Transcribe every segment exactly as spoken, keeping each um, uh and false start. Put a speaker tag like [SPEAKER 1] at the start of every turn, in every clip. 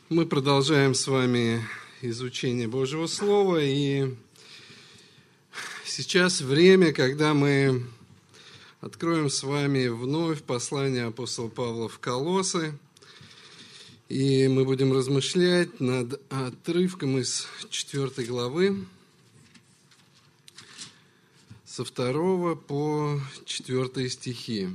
[SPEAKER 1] Мы продолжаем с вами изучение Божьего Слова, и сейчас время, когда мы откроем с вами вновь послание апостола Павла в Колоссы, и мы будем размышлять над отрывком из четвёртой главы, со второго по четвёртый стихи.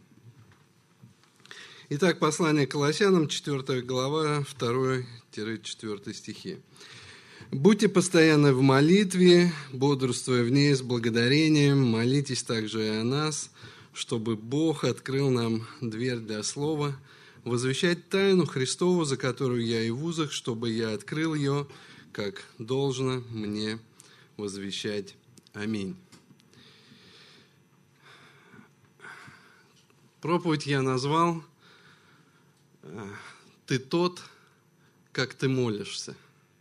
[SPEAKER 1] Итак, послание к Колоссянам, четвёртая глава, второй-четвёртый стихи. «Будьте постоянны в молитве, бодрствуя в ней с благодарением, молитесь также и о нас, чтобы Бог открыл нам дверь для слова, возвещать тайну Христову, за которую я и в узах, чтобы я открыл ее, как должно мне возвещать. Аминь». Проповедь я назвал «Ты тот, как ты молишься».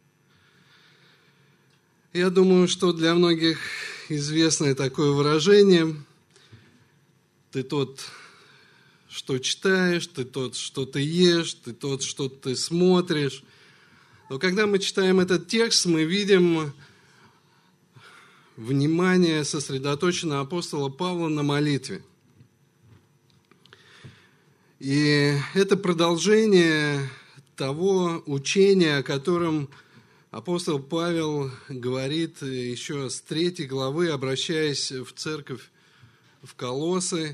[SPEAKER 1] Я думаю, что для многих известное такое выражение: ты тот, что читаешь, ты тот, что ты ешь, ты тот, что ты смотришь. Но когда мы читаем этот текст, мы видим внимание сосредоточено апостола Павла на молитве. И это продолжение того учения, о котором апостол Павел говорит еще с третьей главы, обращаясь в церковь в Колоссы,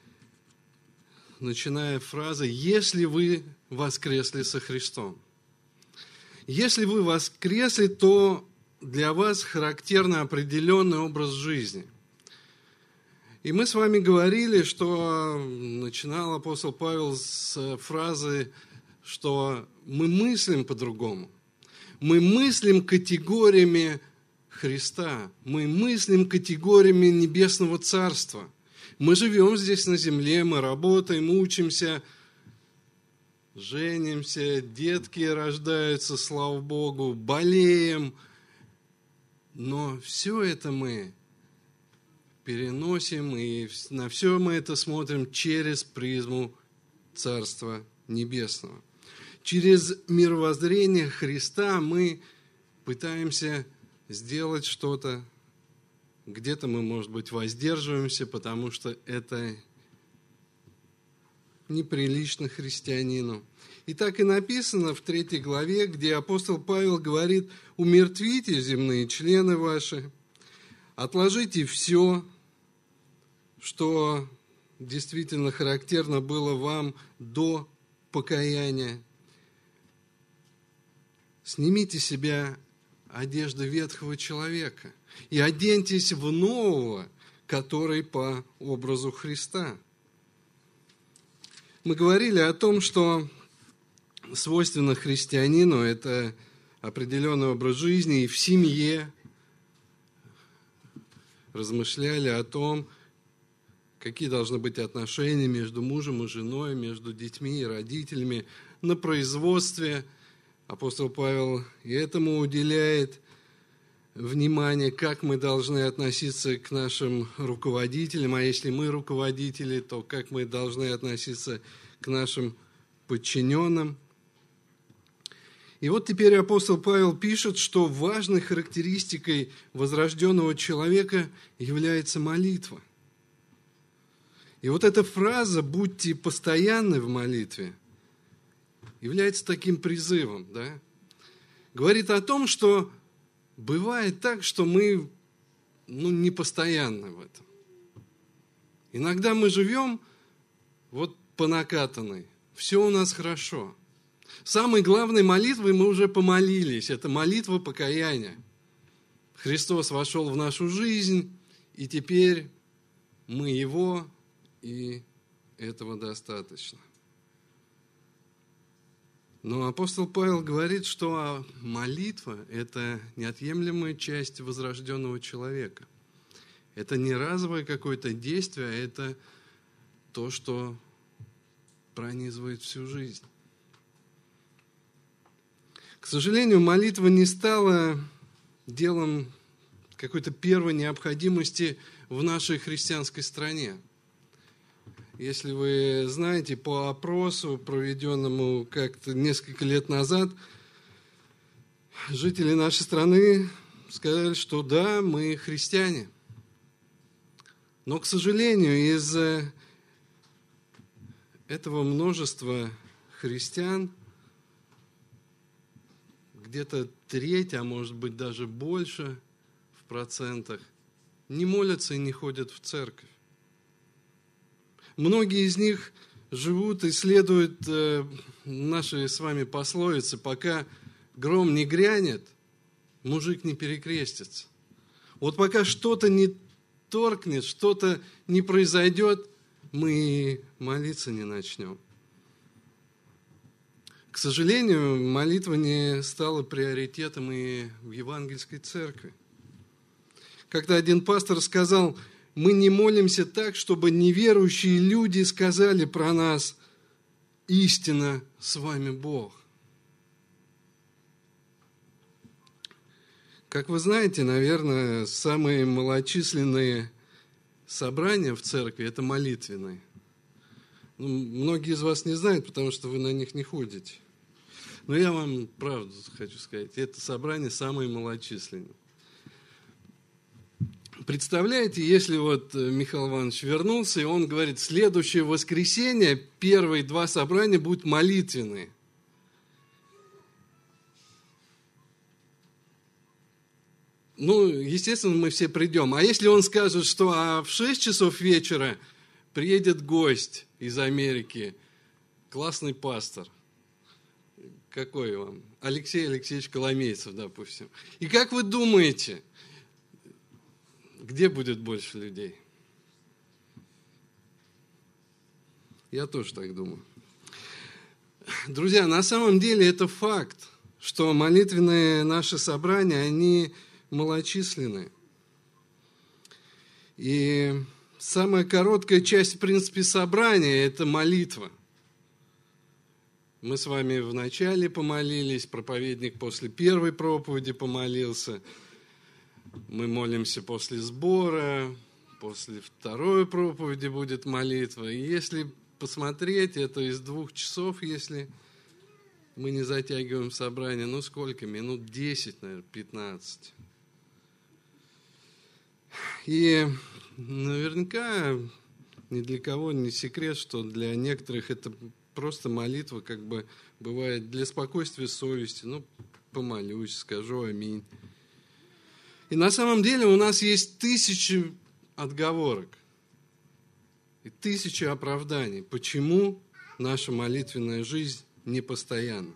[SPEAKER 1] начиная фразой «Если вы воскресли со Христом». Если вы воскресли, то для вас характерный определенный образ жизни. И мы с вами говорили, что начинал апостол Павел с фразы, что мы мыслим по-другому. Мы мыслим категориями Христа, мы мыслим категориями Небесного Царства. Мы живем здесь на земле, мы работаем, учимся, женимся, детки рождаются, слава Богу, болеем. Но все это мы переносим, и на все мы это смотрим через призму Царства Небесного. Через мировоззрение Христа мы пытаемся сделать что-то. Где-то мы, может быть, воздерживаемся, потому что это неприлично христианину. И так и написано в третьей главе, где апостол Павел говорит: «Умертвите земные члены ваши, отложите все, что действительно характерно было вам до покаяния. Снимите с себя одежды ветхого человека и оденьтесь в нового, который по образу Христа». Мы говорили о том, что свойственно христианину – это определенный образ жизни, и в семье размышляли о том, какие должны быть отношения между мужем и женой, между детьми и родителями. На производстве апостол Павел и этому уделяет внимание, как мы должны относиться к нашим руководителям, а если мы руководители, то как мы должны относиться к нашим подчиненным. И вот теперь апостол Павел пишет, что важной характеристикой возрожденного человека является молитва. И вот эта фраза «будьте постоянны в молитве» является таким призывом, да? Говорит о том, что бывает так, что мы ну, не постоянны в этом. Иногда мы живем вот по накатанной, все у нас хорошо. Самой главной молитвой мы уже помолились, это молитва покаяния. Христос вошел в нашу жизнь, и теперь мы Его, и этого достаточно. Но апостол Павел говорит, что молитва – это неотъемлемая часть возрожденного человека. Это не разовое какое-то действие, а это то, что пронизывает всю жизнь. К сожалению, молитва не стала делом какой-то первой необходимости в нашей христианской стране. Если вы знаете, по опросу, проведенному как-то несколько лет назад, жители нашей страны сказали, что да, мы христиане. Но, к сожалению, из-за этого множества христиан где-то треть, а может быть даже больше в процентах, не молятся и не ходят в церковь. Многие из них живут и следуют э, нашей с вами пословице: пока гром не грянет, мужик не перекрестится. Вот пока что-то не торкнет, что-то не произойдет, мы молиться не начнем. К сожалению, молитва не стала приоритетом и в евангельской церкви. Как-то один пастор сказал: мы не молимся так, чтобы неверующие люди сказали про нас: истинно с вами Бог. Как вы знаете, наверное, самые малочисленные собрания в церкви – это молитвенные. Ну, многие из вас не знают, потому что вы на них не ходите. Но я вам правду хочу сказать, это собрание самое малочисленное. Представляете, если вот Михаил Иванович вернулся, и он говорит: следующее воскресенье первые два собрания будут молитвенные. Ну, естественно, мы все придем. А если он скажет, что а в шесть часов вечера приедет гость из Америки, классный пастор, какой вам? Алексей Алексеевич Коломейцев, допустим. И как вы думаете, где будет больше людей? Я тоже так думаю. Друзья, на самом деле это факт, что молитвенные наши собрания, они малочисленны. И самая короткая часть, в принципе, собрания – это молитва. Мы с вами вначале помолились, проповедник после первой проповеди помолился. Мы молимся после сбора, после второй проповеди будет молитва. И если посмотреть, это из двух часов, если мы не затягиваем собрание, ну сколько? Минут десять, наверное, пятнадцать. И наверняка ни для кого не секрет, что для некоторых это просто молитва, как бы бывает для спокойствия совести. Ну, помолюсь, скажу аминь. И на самом деле у нас есть тысячи отговорок и тысячи оправданий, почему наша молитвенная жизнь непостоянна.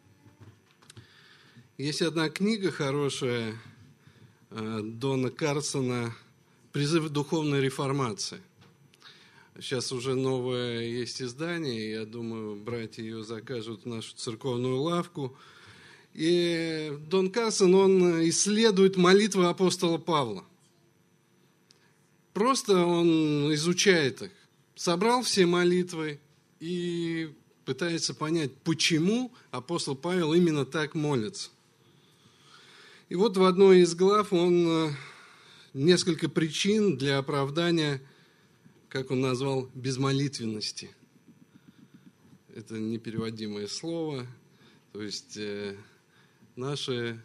[SPEAKER 1] Есть одна книга хорошая Дона Карсона «Призыв к духовной реформации». Сейчас уже новое есть издание, я думаю, братья ее закажут в нашу церковную лавку. И Дон Карсон, он исследует молитвы апостола Павла. Просто он изучает их, собрал все молитвы и пытается понять, почему апостол Павел именно так молится. И вот в одной из глав он несколько причин для оправдания, как он назвал, безмолитвенности. Это непереводимое слово, то есть э, наше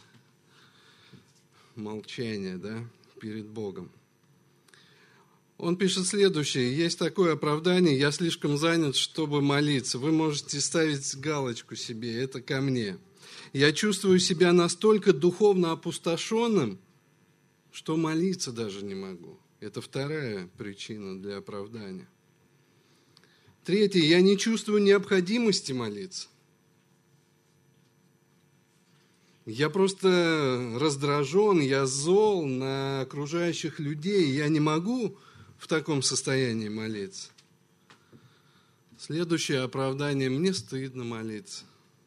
[SPEAKER 1] молчание, да, перед Богом. Он пишет следующее: есть такое оправдание: я слишком занят, чтобы молиться. Вы можете ставить галочку себе, это ко мне. Я чувствую себя настолько духовно опустошенным, что молиться даже не могу. Это вторая причина для оправдания. Третье: я не чувствую необходимости молиться. Я просто раздражен, я зол на окружающих людей, я не могу в таком состоянии молиться. Следующее оправдание: мне стыдно молиться.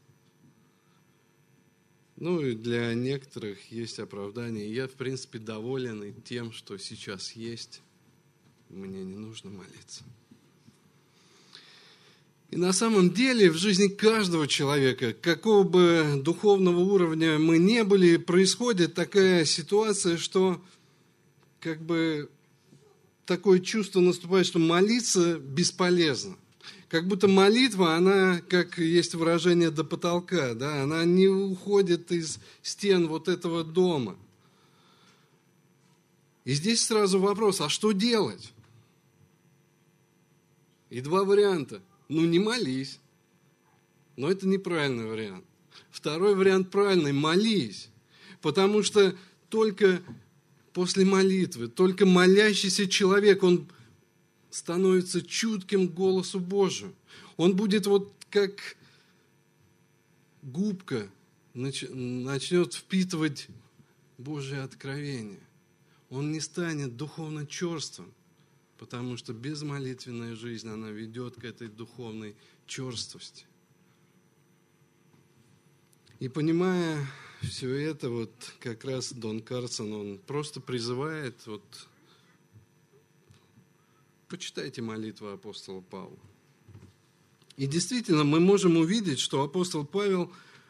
[SPEAKER 1] Ну и для некоторых есть оправдание: я, в принципе, доволен и тем, что сейчас есть, мне не нужно молиться. И на самом деле в жизни каждого человека, какого бы духовного уровня мы не были, происходит такая ситуация, что как бы такое чувство наступает, что молиться бесполезно. Как будто молитва, она, как есть выражение, до потолка, да, она не уходит из стен вот этого дома. И здесь сразу вопрос, а что делать? И два варианта. Ну, не молись. Но это неправильный вариант. Второй вариант правильный – молись. Потому что только после молитвы, только молящийся человек, он становится чутким к голосу Божию. Он будет вот как губка, начнет впитывать Божие откровение. Он не станет духовно черствым, потому что безмолитвенная жизнь, она ведет к этой духовной черствости. И понимая все это, вот как раз Дон Карлсон, он просто призывает, вот, почитайте молитву апостола Павла. И действительно, мы можем увидеть, что апостол Павел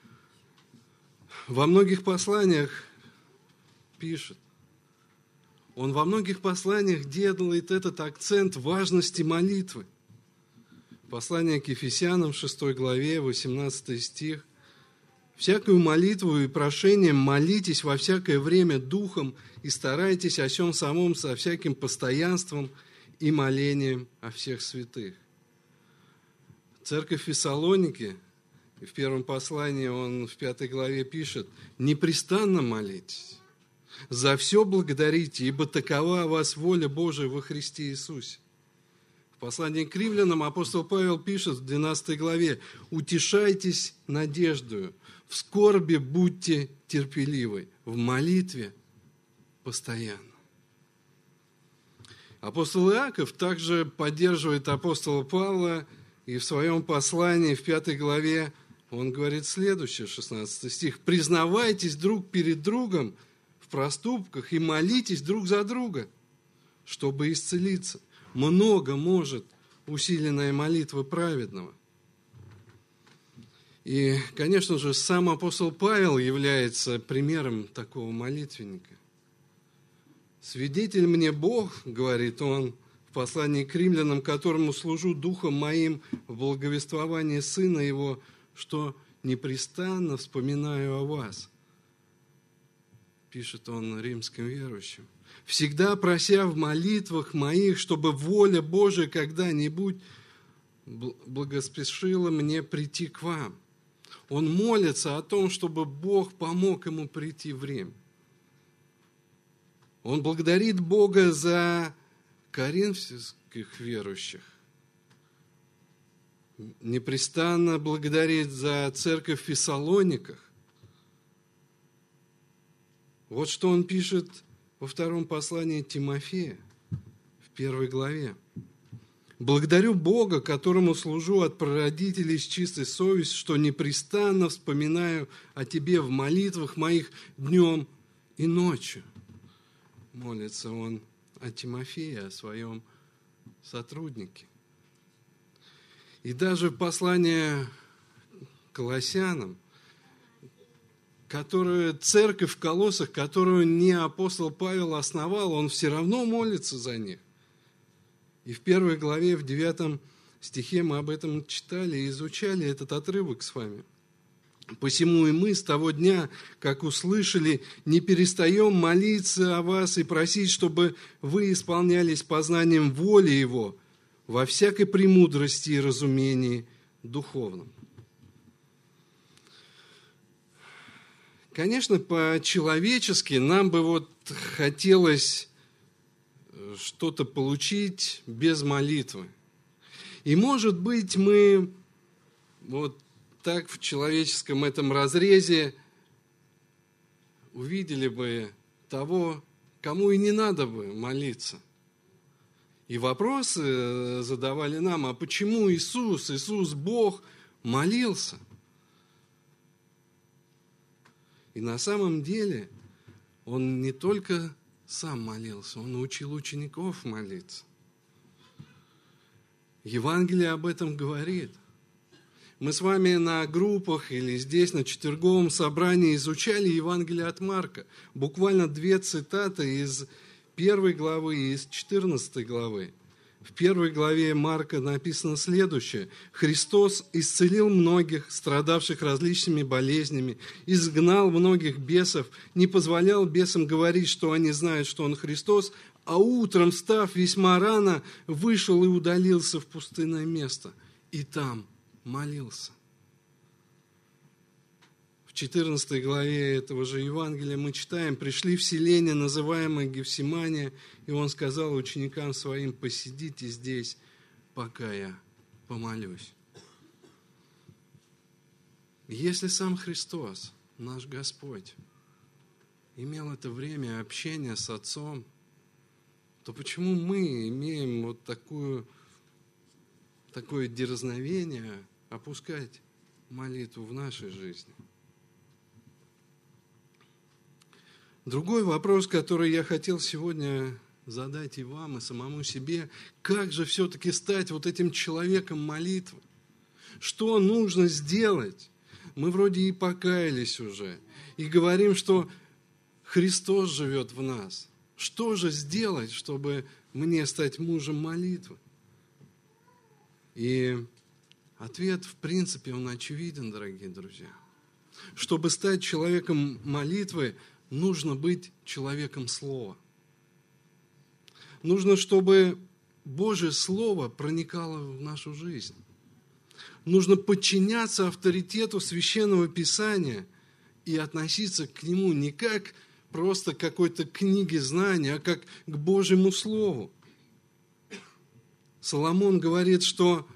[SPEAKER 1] во многих посланиях пишет. Он во многих посланиях делает этот акцент важности молитвы. Послание к Ефесянам, шестой главе, восемнадцатый стих. «Всякую молитву и прошением молитесь во всякое время духом и старайтесь о сем самом со всяким постоянством и молением о всех святых». Церковь в Фессалонике, в первом послании он в пятой главе пишет: «Непрестанно молитесь, за все благодарите, ибо такова о вас воля Божия во Христе Иисусе». В послании к Римлянам апостол Павел пишет в двенадцатой главе: «Утешайтесь надеждою, в скорби будьте терпеливы, в молитве постоянно». Апостол Иаков также поддерживает апостола Павла, и в своем послании в пятой главе он говорит следующее, шестнадцатый стих: «Признавайтесь друг перед другом в проступках и молитесь друг за друга, чтобы исцелиться. Много может усиленная молитва праведного». И, конечно же, сам апостол Павел является примером такого молитвенника. «Свидетель мне Бог, — говорит он в послании к Римлянам, — которому служу духом моим в благовествовании Сына Его, что непрестанно вспоминаю о вас», пишет он римским верующим, «всегда прося в молитвах моих, чтобы воля Божия когда-нибудь благоспешила мне прийти к вам». Он молится о том, чтобы Бог помог ему прийти в Рим. Он благодарит Бога за коринфских верующих, непрестанно благодарит за церковь в Фессалониках. Вот что он пишет во втором послании Тимофея, в первой главе. «Благодарю Бога, которому служу от прародителей с чистой совестью, что непрестанно вспоминаю о тебе в молитвах моих днем и ночью». Молится он о Тимофее, о своем сотруднике. И даже в послании к Колоссянам, которую церковь в Колоссах, которую не апостол Павел основал, он все равно молится за них. И в первой главе, в девятом стихе мы об этом читали и изучали этот отрывок с вами. «Посему и мы с того дня, как услышали, не перестаем молиться о вас и просить, чтобы вы исполнялись познанием воли Его во всякой премудрости и разумении духовном». Конечно, по-человечески нам бы вот хотелось что-то получить без молитвы. И, может быть, мы вот так в человеческом этом разрезе увидели бы того, кому и не надо бы молиться. И вопросы задавали нам: а почему Иисус, Иисус Бог, молился? И на самом деле Он не только сам молился, Он учил учеников молиться. Евангелие об этом говорит. Мы с вами на группах или здесь на четверговом собрании изучали Евангелие от Марка. Буквально две цитаты из первой главы и из четырнадцатой главы. В первой главе Марка написано следующее. «Христос исцелил многих, страдавших различными болезнями, изгнал многих бесов, не позволял бесам говорить, что они знают, что Он Христос, а утром, встав весьма рано, вышел и удалился в пустынное место, и там молился». В четырнадцатой главе этого же Евангелия мы читаем: «Пришли в селение, называемое Гефсимания, и Он сказал ученикам Своим: посидите здесь, пока я помолюсь». Если сам Христос, наш Господь, имел это время общения с Отцом, то почему мы имеем вот такую, такое дерзновение опускать молитву в нашей жизни? Другой вопрос, который я хотел сегодня задать и вам, и самому себе: как же все-таки стать вот этим человеком молитвы? Что нужно сделать? Мы вроде и покаялись уже, и говорим, что Христос живет в нас. Что же сделать, чтобы мне стать мужем молитвы? И ответ, в принципе, он очевиден, дорогие друзья. Чтобы стать человеком молитвы, нужно быть человеком слова. Нужно, чтобы Божье Слово проникало в нашу жизнь. Нужно подчиняться авторитету Священного Писания и относиться к нему не как просто к какой-то книге знания, а как к Божьему Слову. Соломон говорит, что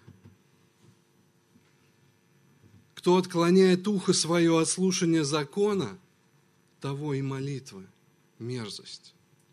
[SPEAKER 1] кто отклоняет ухо свое от слушания закона, того и молитва мерзость.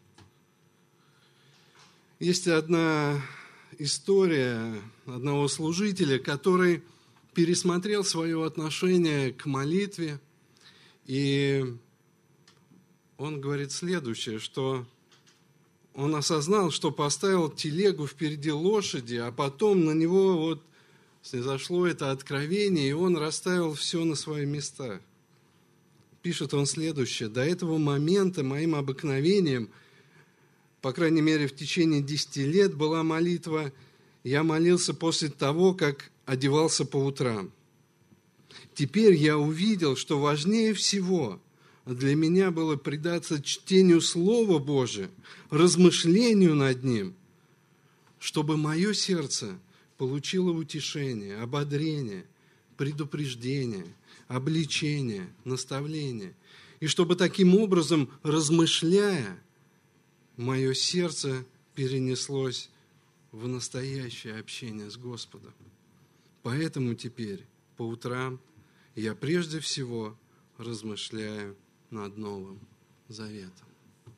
[SPEAKER 1] Есть одна история одного служителя, который пересмотрел свое отношение к молитве, и он говорит следующее, что он осознал, что поставил телегу впереди лошади, а потом на него вот снизошло это откровение, и он расставил все на свои места. Пишет он следующее: «До этого момента моим обыкновением, по крайней мере в течение десяти лет, была молитва. Я молился после того, как одевался по утрам. Теперь я увидел, что важнее всего для меня было предаться чтению Слова Божия, размышлению над ним, чтобы мое сердце получило утешение, ободрение, предупреждение, обличение, наставление, и чтобы таким образом, размышляя, мое сердце перенеслось в настоящее общение с Господом. Поэтому теперь по утрам я прежде всего размышляю над Новым Заветом».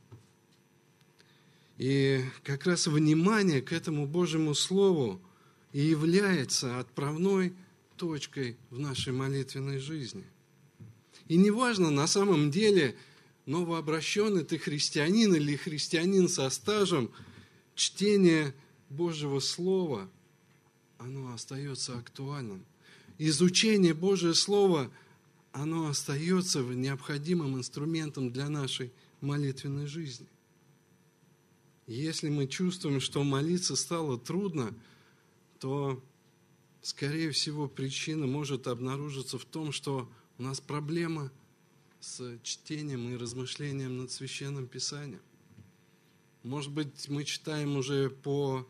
[SPEAKER 1] И как раз внимание к этому Божьему Слову и является отправной точкой в нашей молитвенной жизни. И неважно, на самом деле, новообращенный ты христианин или христианин со стажем, чтение Божьего Слова, оно остается актуальным. Изучение Божьего Слова, оно остается необходимым инструментом для нашей молитвенной жизни. Если мы чувствуем, что молиться стало трудно, то, скорее всего, причина может обнаружиться в том, что у нас проблема с чтением и размышлением над Священным Писанием. Может быть, мы читаем уже по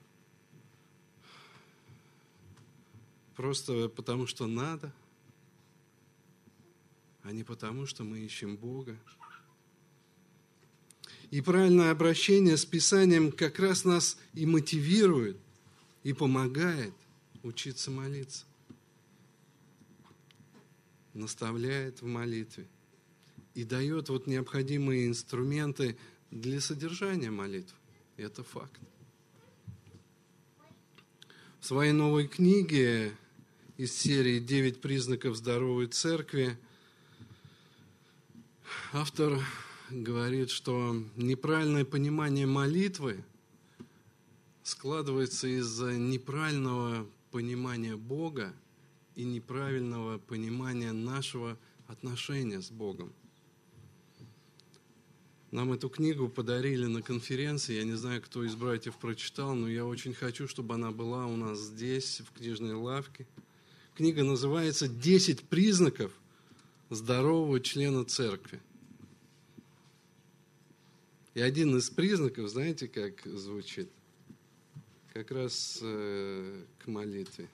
[SPEAKER 1] просто потому, что надо, а не потому, что мы ищем Бога. И правильное обращение с Писанием как раз нас и мотивирует, и помогает учиться молиться. Наставляет в молитве и дает вот необходимые инструменты для содержания молитв. Это факт. В своей новой книге из серии «Девять признаков здоровой церкви» автор говорит, что неправильное понимание молитвы складывается из-за неправильного понимания Бога и неправильного понимания нашего отношения с Богом. Нам эту книгу подарили на конференции. Я не знаю, кто из братьев прочитал, но я очень хочу, чтобы она была у нас здесь, в книжной лавке. Книга называется «Десять признаков здорового члена церкви». И один из признаков, знаете, как звучит? Как раз э, к молитве.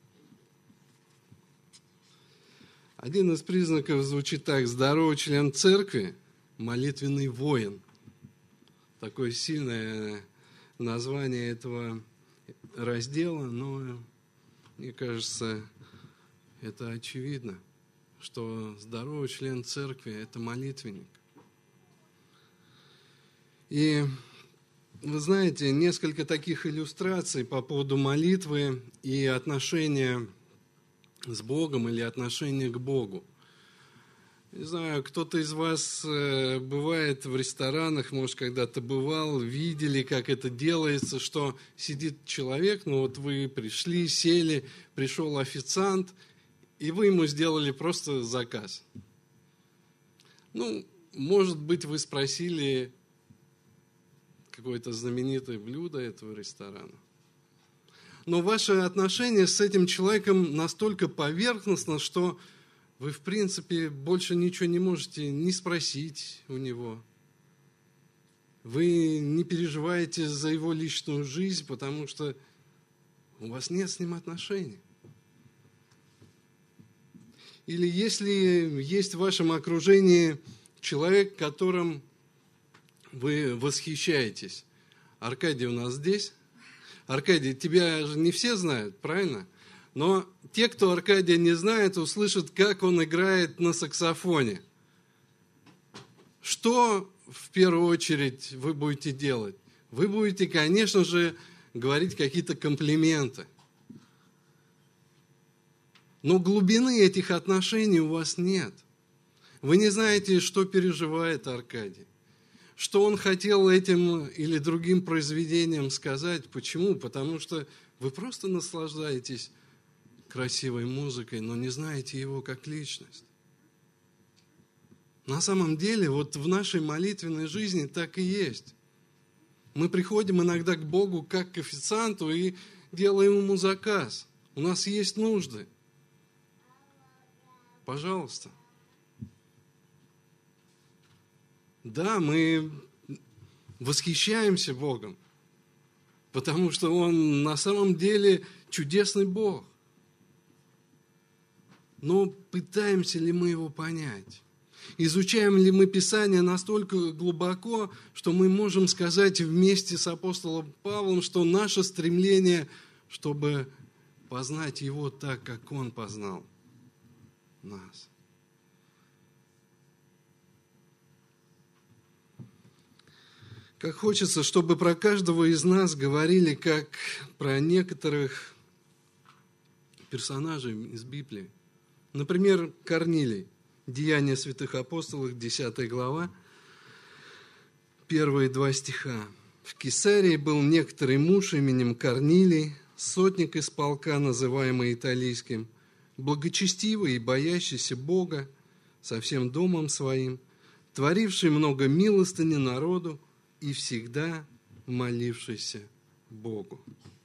[SPEAKER 1] Один из признаков звучит так: здоровый член церкви – молитвенный воин. Такое сильное название этого раздела, но мне кажется, это очевидно, что здоровый член церкви – это молитвенник. И вы знаете, несколько таких иллюстраций по поводу молитвы и отношения с Богом или отношения к Богу. Не знаю, кто-то из вас бывает в ресторанах, может, когда-то бывал, видели, как это делается, что сидит человек, ну вот вы пришли, сели, пришел официант, и вы ему сделали просто заказ. Ну, может быть, вы спросили какое-то знаменитое блюдо этого ресторана. Но ваше отношение с этим человеком настолько поверхностно, что вы, в принципе, больше ничего не можете ни спросить у него. Вы не переживаете за его личную жизнь, потому что у вас нет с ним отношений. Или если есть в вашем окружении человек, которым вы восхищаетесь. Аркадий у нас здесь. Аркадий, тебя же не все знают, правильно? Но те, кто Аркадия не знает, услышат, как он играет на саксофоне. Что в первую очередь вы будете делать? Вы будете, конечно же, говорить какие-то комплименты. Но глубины этих отношений у вас нет. Вы не знаете, что переживает Аркадий. Что он хотел этим или другим произведением сказать. Почему? Потому что вы просто наслаждаетесь красивой музыкой, но не знаете его как личность. На самом деле, вот в нашей молитвенной жизни так и есть. Мы приходим иногда к Богу как к официанту и делаем ему заказ. У нас есть нужды. Пожалуйста. Да, мы восхищаемся Богом, потому что Он на самом деле чудесный Бог. Но пытаемся ли мы Его понять? Изучаем ли мы Писание настолько глубоко, что мы можем сказать вместе с апостолом Павлом, что наше стремление, чтобы познать Его так, как Он познал нас. Как хочется, чтобы про каждого из нас говорили, как про некоторых персонажей из Библии. Например, Корнилий, Деяния святых апостолов, десятая глава, первые два стиха. В Кесарии был некоторый муж именем Корнилий, сотник из полка, называемый Италийским, благочестивый и боящийся Бога со всем домом своим, творивший много милостыни народу, и всегда молившийся Богу.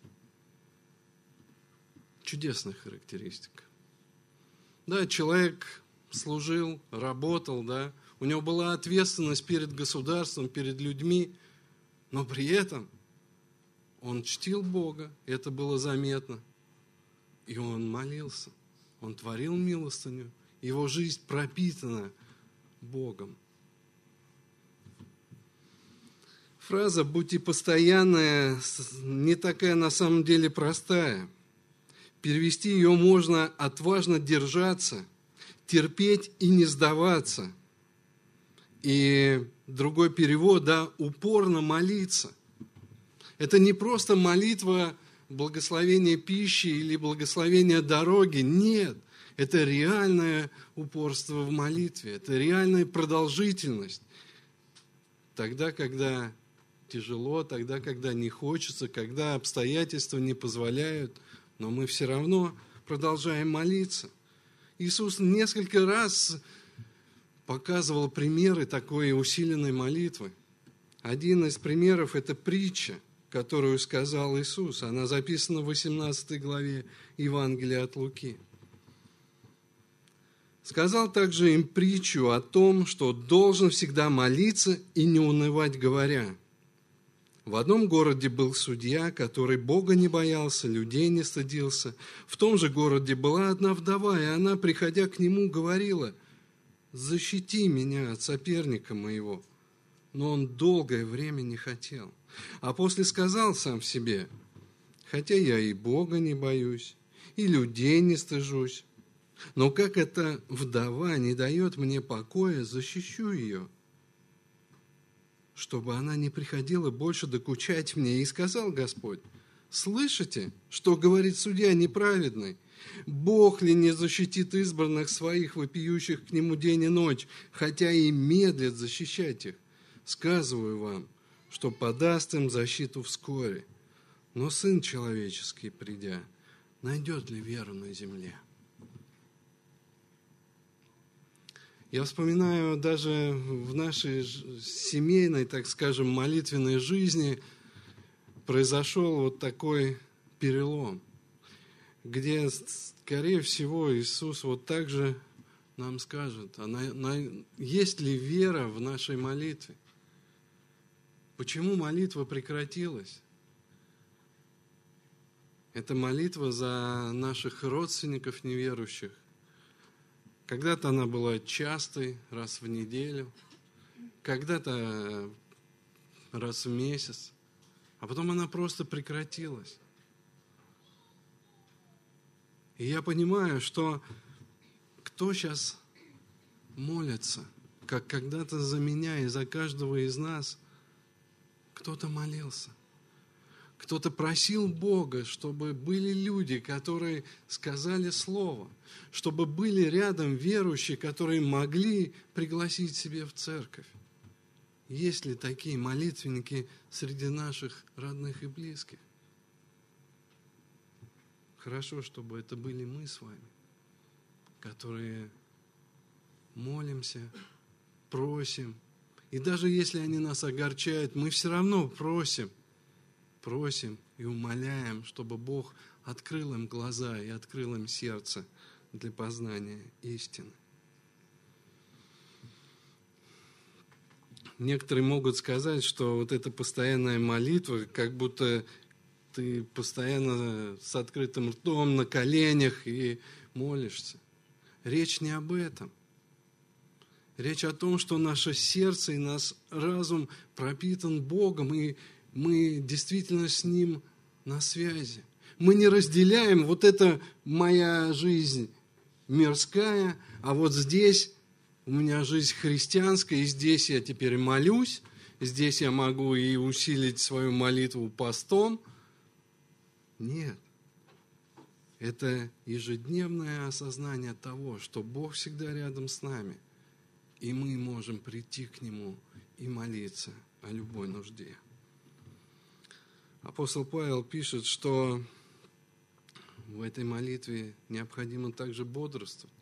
[SPEAKER 1] Чудесная характеристика. Да, человек служил, работал, да, у него была ответственность перед государством, перед людьми, но при этом он чтил Бога, это было заметно, и он молился, он творил милостыню, его жизнь пропитана Богом. Фраза «будьте постоянная» не такая на самом деле простая. Перевести ее можно «отважно держаться», «терпеть и не сдаваться». И другой перевод, да, «упорно молиться». Это не просто молитва благословения пищи или благословения дороги. Нет, это реальное упорство в молитве, это реальная продолжительность. Тогда, когда тяжело, тогда, когда не хочется, когда обстоятельства не позволяют, но мы все равно продолжаем молиться. Иисус несколько раз показывал примеры такой усиленной молитвы. Один из примеров – это притча, которую сказал Иисус. Она записана в восемнадцатой главе Евангелия от Луки. Сказал также им притчу о том, что должен всегда молиться и не унывать, говоря: в одном городе был судья, который Бога не боялся, людей не стыдился. В том же городе была одна вдова, и она, приходя к нему, говорила: защити меня от соперника моего. Но он долгое время не хотел. А после сказал сам в себе: хотя я и Бога не боюсь, и людей не стыжусь, но как эта вдова не дает мне покоя, защищу ее, чтобы она не приходила больше докучать мне. И сказал Господь: слышите, что говорит судья неправедный? Бог ли не защитит избранных своих, вопиющих к нему день и ночь, хотя и медлит защищать их? Сказываю вам, что подаст им защиту вскоре. Но Сын Человеческий, придя, найдет ли веру на земле? Я вспоминаю, даже в нашей семейной, так скажем, молитвенной жизни произошел вот такой перелом, где, скорее всего, Иисус вот так же нам скажет, а на, на, есть ли вера в нашей молитве? Почему молитва прекратилась? Это молитва за наших родственников неверующих. Когда-то она была частой, раз в неделю, когда-то раз в месяц, а потом она просто прекратилась. И я понимаю, что кто сейчас молится, как когда-то за меня и за каждого из нас, кто-то молился. Кто-то просил Бога, чтобы были люди, которые сказали слово, чтобы были рядом верующие, которые могли пригласить себе в церковь. Есть ли такие молитвенники среди наших родных и близких? Хорошо, чтобы это были мы с вами, которые молимся, просим. И даже если они нас огорчают, мы все равно просим, просим и умоляем, чтобы Бог открыл им глаза и открыл им сердце для познания истины. Некоторые могут сказать, что вот эта постоянная молитва, как будто ты постоянно с открытым ртом, на коленях и молишься. Речь не об этом. Речь о том, что наше сердце и наш разум пропитан Богом, и мы действительно с Ним на связи. Мы не разделяем, вот это моя жизнь мирская, а вот здесь у меня жизнь христианская, и здесь я теперь молюсь, здесь я могу и усилить свою молитву постом. Нет. Это ежедневное осознание того, что Бог всегда рядом с нами, и мы можем прийти к Нему и молиться о любой нужде. Апостол Павел пишет, что в этой молитве необходимо также бодрствовать.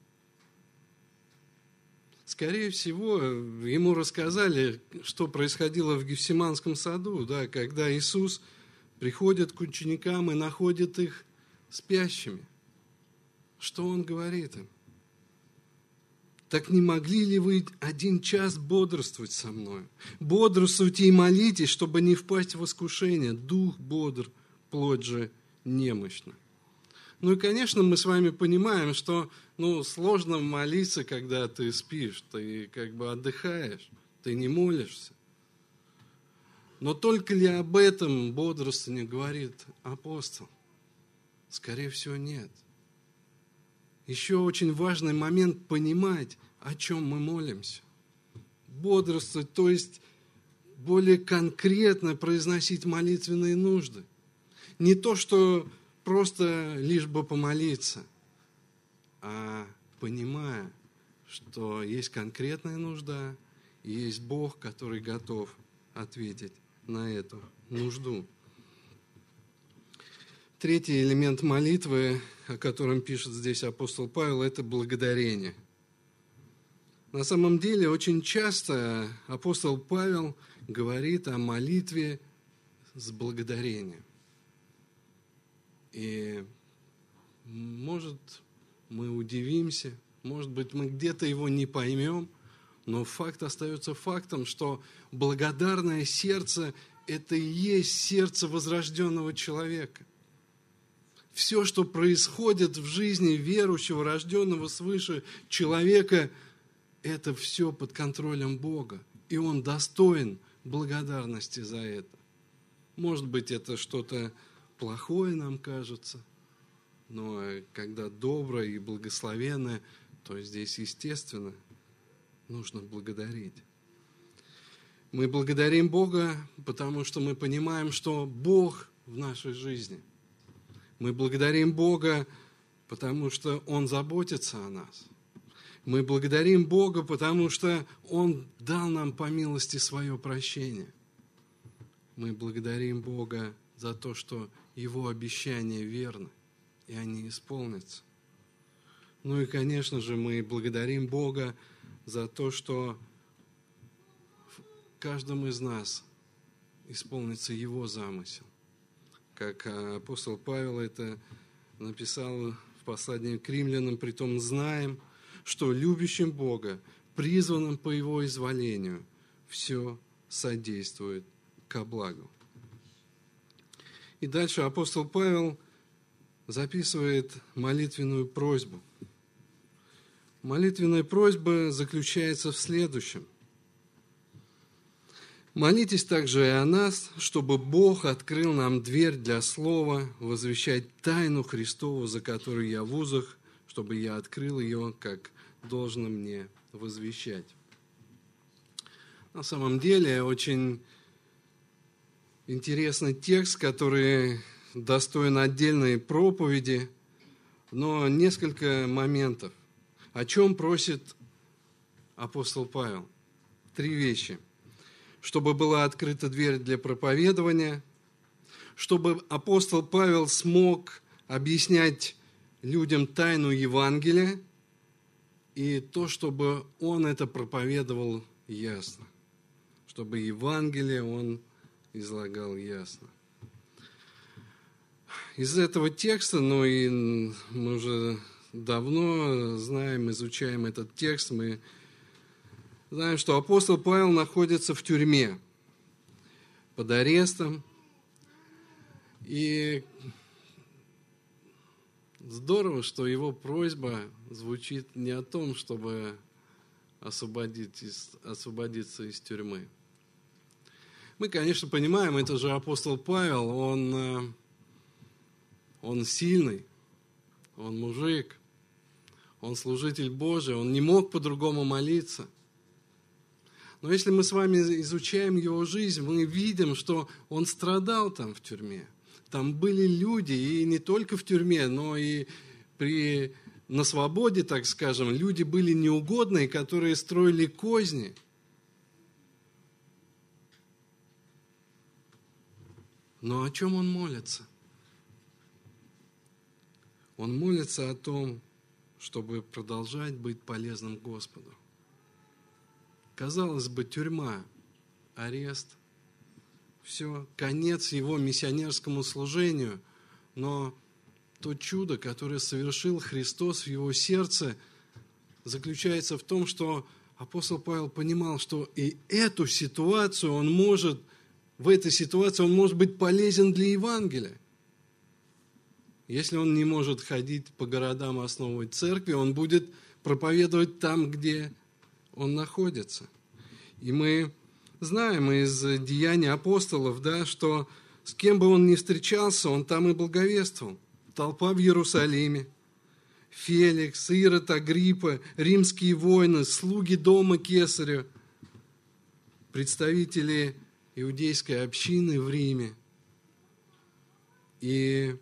[SPEAKER 1] Скорее всего, ему рассказали, что происходило в Гефсиманском саду, да, когда Иисус приходит к ученикам и находит их спящими. Что Он говорит им? Так не могли ли вы один час бодрствовать со мной? Бодрствуйте и молитесь, чтобы не впасть в искушение. Дух бодр, плоть же немощна. Ну и, конечно, мы с вами понимаем, что ну, сложно молиться, когда ты спишь, ты как бы отдыхаешь, ты не молишься. Но только ли об этом бодрствовании говорит апостол? Скорее всего, нет. Еще очень важный момент понимать, о чем мы молимся. Бодрствовать, то есть более конкретно произносить молитвенные нужды. Не то, что просто лишь бы помолиться, а понимая, что есть конкретная нужда, и есть Бог, который готов ответить на эту нужду. Третий элемент молитвы, о котором пишет здесь апостол Павел, это благодарение. На самом деле, очень часто апостол Павел говорит о молитве с благодарением. И, может, мы удивимся, может быть, мы где-то его не поймем, но факт остается фактом, что благодарное сердце – это и есть сердце возрожденного человека. Все, что происходит в жизни верующего, рожденного свыше человека, это все под контролем Бога. И он достоин благодарности за это. Может быть, это что-то плохое нам кажется, но когда доброе и благословенное, то здесь, естественно, нужно благодарить. Мы благодарим Бога, потому что мы понимаем, что Бог в нашей жизни. Мы благодарим Бога, потому что Он заботится о нас. Мы благодарим Бога, потому что Он дал нам по милости свое прощение. Мы благодарим Бога за то, что Его обещания верны, и они исполнятся. Ну и, конечно же, мы благодарим Бога за то, что в каждом из нас исполнится Его замысел. Как апостол Павел это написал в послании к римлянам, притом знаем, что любящим Бога, призванным по Его изволению, все содействует ко благу. И дальше апостол Павел записывает молитвенную просьбу. Молитвенная просьба заключается в следующем. Молитесь также и о нас, чтобы Бог открыл нам дверь для слова, возвещать тайну Христову, за которую я в узах, чтобы я открыл ее, как должно мне возвещать. На самом деле, очень интересный текст, который достоин отдельной проповеди, но несколько моментов. О чем просит апостол Павел? Три вещи. Чтобы была открыта дверь для проповедования, чтобы апостол Павел смог объяснять людям тайну Евангелия, и то, чтобы он это проповедовал ясно, чтобы Евангелие он излагал ясно. Из этого текста, ну и мы уже давно знаем, изучаем этот текст, мы знаем, что апостол Павел находится в тюрьме под арестом. И здорово, что его просьба звучит не о том, чтобы освободить из, освободиться из тюрьмы. Мы, конечно, понимаем, это же апостол Павел, он, он сильный, он мужик, он служитель Божий, он не мог по-другому молиться. Но если мы с вами изучаем его жизнь, мы видим, что он страдал там в тюрьме. Там были люди, и не только в тюрьме, но и при, на свободе, так скажем, люди были неугодные, которые строили козни. Но о чем он молится? Он молится о том, чтобы продолжать быть полезным Господу. Казалось бы, тюрьма, арест, все, конец его миссионерскому служению, но то чудо, которое совершил Христос в его сердце, заключается в том, что апостол Павел понимал, что и эту ситуацию он может, в этой ситуации он может быть полезен для Евангелия. Если он не может ходить по городам, основывать церкви, он будет проповедовать там, где он находится. И мы знаем из деяний апостолов, да, что с кем бы он ни встречался, он там и благовествовал. Толпа в Иерусалиме, Феликс, Ирод, Агриппа, римские воины, слуги дома Кесаря, представители иудейской общины в Риме. И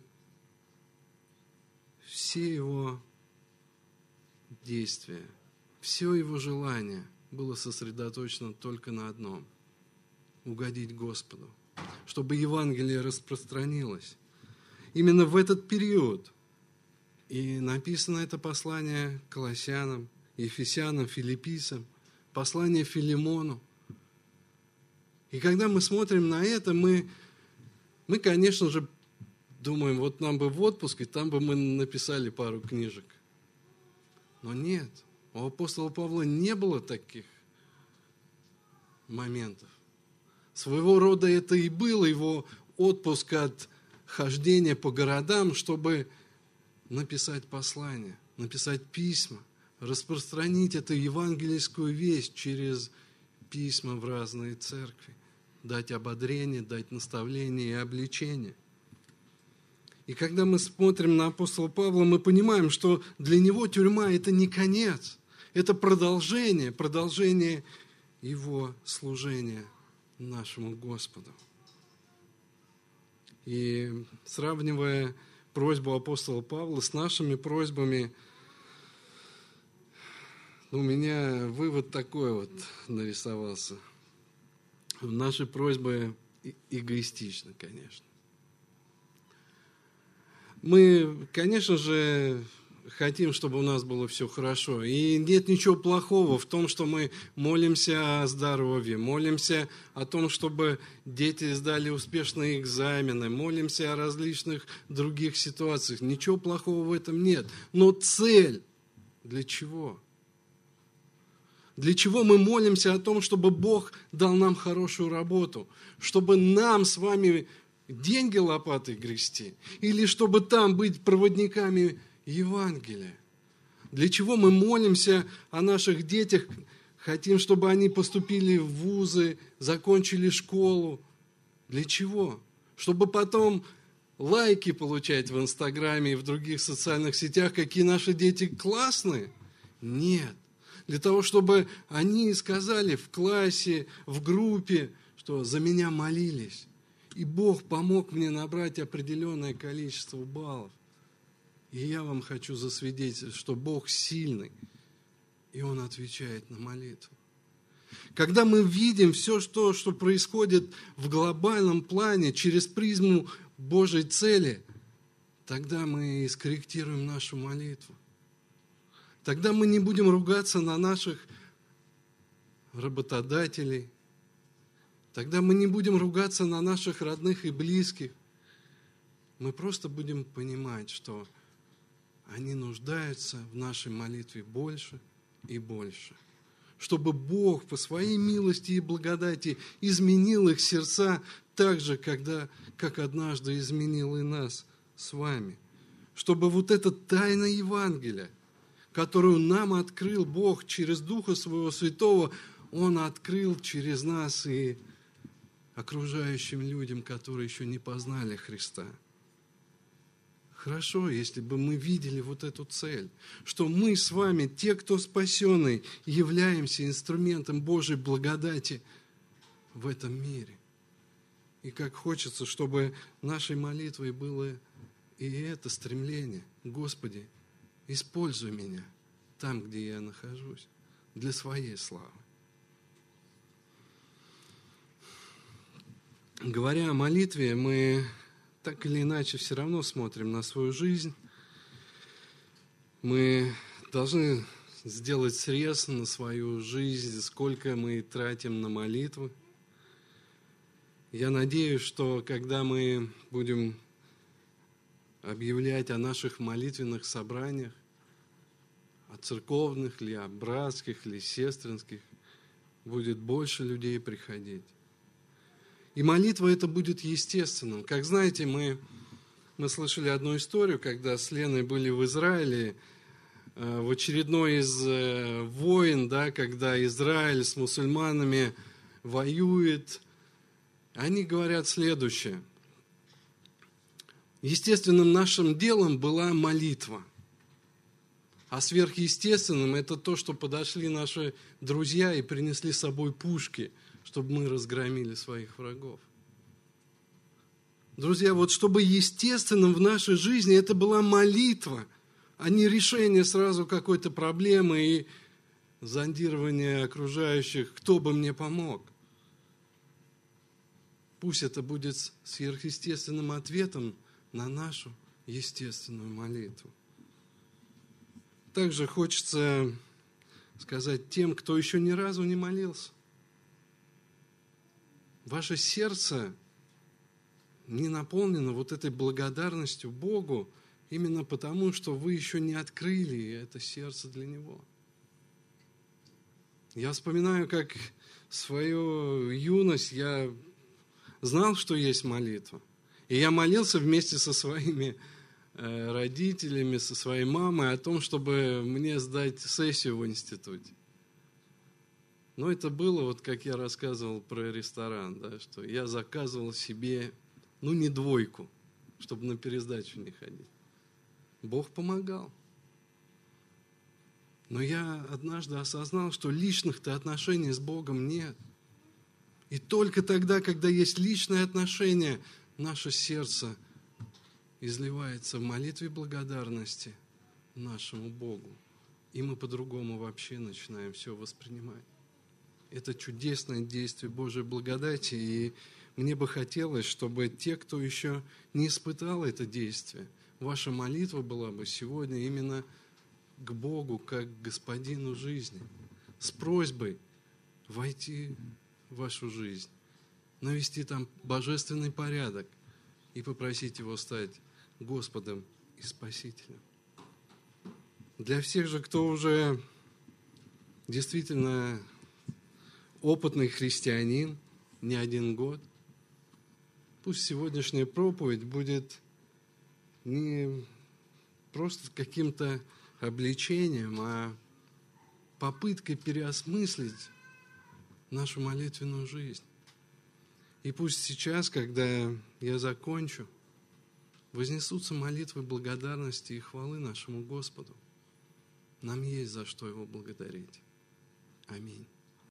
[SPEAKER 1] все его действия, все его желание было сосредоточено только на одном – угодить Господу, чтобы Евангелие распространилось. Именно в этот период и написано это послание к Колоссянам, Ефесянам, Филиппийцам, послание Филимону. И когда мы смотрим на это, мы, мы, конечно же, думаем, вот нам бы в отпуск, и там бы мы написали пару книжек. Но нет, у апостола Павла не было таких моментов. Своего рода это и был его отпуск от хождения по городам, чтобы написать послания, написать письма, распространить эту евангельскую весть через письма в разные церкви, дать ободрение, дать наставление и обличение. И когда мы смотрим на апостола Павла, мы понимаем, что для него тюрьма – это не конец, это продолжение, продолжение его служения нашему Господу. И сравнивая просьбу апостола Павла с нашими просьбами, у меня вывод такой вот нарисовался. Наши просьбы эгоистичны, конечно. Мы, конечно же, хотим, чтобы у нас было все хорошо. И нет ничего плохого в том, что мы молимся о здоровье, молимся о том, чтобы дети сдали успешные экзамены, молимся о различных других ситуациях. Ничего плохого в этом нет. Но цель для чего? Для чего мы молимся о том, чтобы Бог дал нам хорошую работу, чтобы нам с вами деньги лопатой грести, или чтобы там быть проводниками Евангелия? Для чего мы молимся о наших детях, хотим, чтобы они поступили в вузы, закончили школу? Для чего? Чтобы потом лайки получать в Инстаграме и в других социальных сетях, какие наши дети классные? Нет. Для того, чтобы они сказали в классе, в группе, что за меня молились. И Бог помог мне набрать определенное количество баллов. И я вам хочу засвидетельствовать, что Бог сильный, и Он отвечает на молитву. Когда мы видим все, что, что происходит в глобальном плане через призму Божьей цели, тогда мы скорректируем нашу молитву. Тогда мы не будем ругаться на наших работодателей. Тогда мы не будем ругаться на наших родных и близких. Мы просто будем понимать, что они нуждаются в нашей молитве больше и больше. Чтобы Бог по своей милости и благодати изменил их сердца так же, когда, как однажды изменил и нас с вами. Чтобы вот эта тайна Евангелия, которую нам открыл Бог через Духа Своего Святого, Он открыл через нас и окружающим людям, которые еще не познали Христа. Хорошо, если бы мы видели вот эту цель, что мы с вами, те, кто спасенный, являемся инструментом Божьей благодати в этом мире. И как хочется, чтобы нашей молитвой было и это стремление. Господи, используй меня там, где я нахожусь, для своей славы. Говоря о молитве, мы так или иначе все равно смотрим на свою жизнь. Мы должны сделать срез на свою жизнь, сколько мы тратим на молитвы. Я надеюсь, что когда мы будем объявлять о наших молитвенных собраниях, о церковных ли, о братских или сестринских, будет больше людей приходить. И молитва это будет естественным. Как знаете, мы, мы слышали одну историю, когда с Леной были в Израиле, э, в очередной из э, войн, да, когда Израиль с мусульманами воюет. Они говорят следующее. Естественным нашим делом была молитва. А сверхъестественным это то, что подошли наши друзья и принесли с собой пушки, чтобы мы разгромили своих врагов. Друзья, вот чтобы естественным в нашей жизни это была молитва, а не решение сразу какой-то проблемы и зондирование окружающих, кто бы мне помог. Пусть это будет сверхъестественным ответом на нашу естественную молитву. Также хочется сказать тем, кто еще ни разу не молился. Ваше сердце не наполнено вот этой благодарностью Богу именно потому, что вы еще не открыли это сердце для Него. Я вспоминаю, как в свою юность я знал, что есть молитва. И я молился вместе со своими родителями, со своей мамой о том, чтобы мне сдать сессию в институте. Но это было, вот как я рассказывал про ресторан, да, что я заказывал себе, ну, не двойку, чтобы на пересдачу не ходить. Бог помогал. Но я однажды осознал, что личных-то отношений с Богом нет. И только тогда, когда есть личные отношения, наше сердце изливается в молитве благодарности нашему Богу. И мы по-другому вообще начинаем все воспринимать. Это чудесное действие Божьей благодати. И мне бы хотелось, чтобы те, кто еще не испытал это действие, ваша молитва была бы сегодня именно к Богу, как к Господину жизни, с просьбой войти в вашу жизнь, навести там божественный порядок и попросить Его стать Господом и Спасителем. Для всех же, кто уже действительно опытный христианин, не один год, пусть сегодняшняя проповедь будет не просто каким-то обличением, а попыткой переосмыслить нашу молитвенную жизнь. И пусть сейчас, когда я закончу, вознесутся молитвы благодарности и хвалы нашему Господу. Нам есть за что Его благодарить. Аминь.